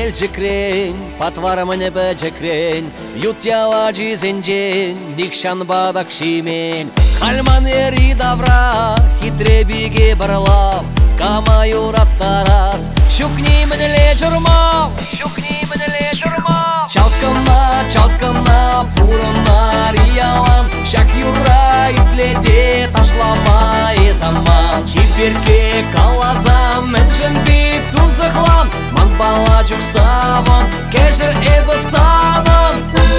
белжікрен, патвар мені бәжікрен, ют яла жизенжен, дикшан бадак шимен. Хальман ери давра, хитре биге барлав, кама юраттарас, шукни мініле жұрмау, Чалкана, пурына риялан, шак юра итледе ташламай заман. Чиперке калазам, меншін бит тунзықлан, ман бала жүксаван, кәжір эбі санан.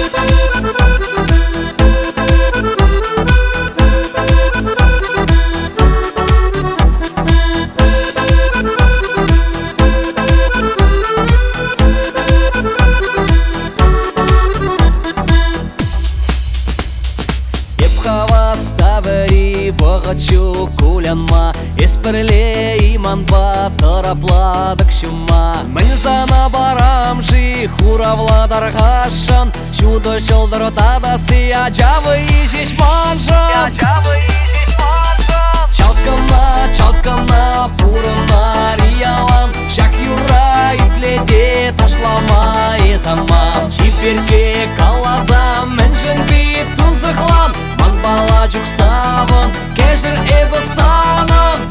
Ставери бағачу кулянма, еспірле иманба тарапладық шума. Мен зана барам жи хуравладар ғашан, чудо шылдыр тадасы ажавы ижеш манжан. Чалкана, пурына риялан, шак юра итледе ташламай заман. Чиперке калазам, меншін бит тунзықлан, ман бала жүксавын, кәжір эбі санын.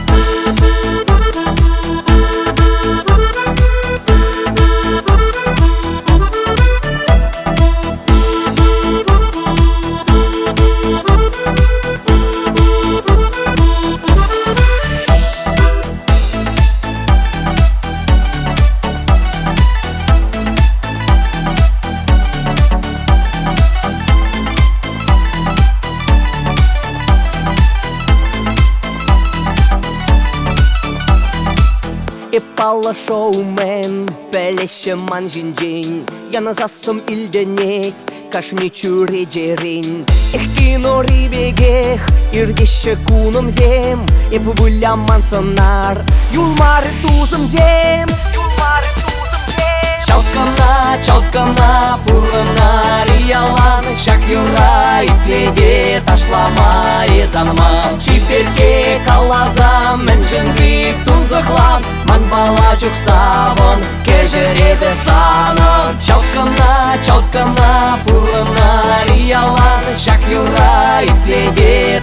Ипала шоумен, пелеше манжинжин, яна засым илденек, кашми чуре жерин. Кино рибегех, ирдеше куным зем, епі выляман сынар, юлмары тузым зем. Чалкана, пурына риялан, шак юра итледе ташламай занман. Чиперке калазам, меншін бит тунзықлан, ман бала жүксавын, кәжір эбі санын. Чалкана, пурына риялан, шак юра итледе